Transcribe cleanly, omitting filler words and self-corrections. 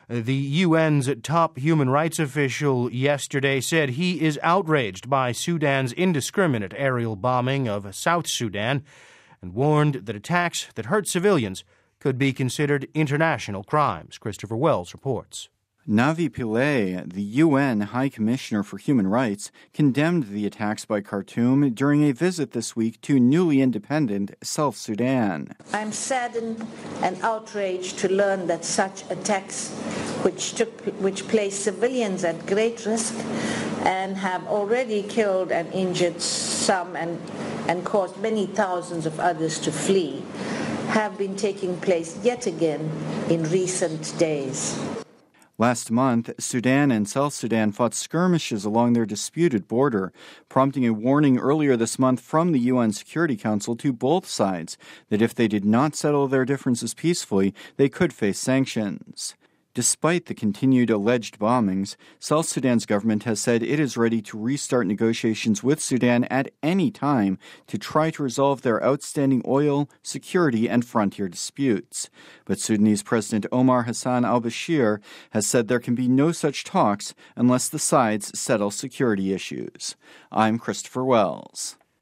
The UN's top human rights official yesterday said he is outraged by Sudan's indiscriminate aerial bombing of South Sudan and warned that attacks that hurt civilians could be considered international crimes. Christopher Wells reports. Navi Pillay, the UN High Commissioner for Human Rights, condemned the attacks by Khartoum during a visit this week to newly independent South Sudan. I'm saddened and outraged to learn that such attacks, which place civilians at great risk and have already killed and injured some and caused many thousands of others to flee, have been taking place yet again in recent days. Last month, Sudan and South Sudan fought skirmishes along their disputed border, prompting a warning earlier this month from the UN Security Council to both sides that if they did not settle their differences peacefully, they could face sanctions. Despite the continued alleged bombings, South Sudan's government has said it is ready to restart negotiations with Sudan at any time to try to resolve their outstanding oil, security, and frontier disputes. But Sudanese President Omar Hassan al-Bashir has said there can be no such talks unless the sides settle security issues. I'm Christopher Wells.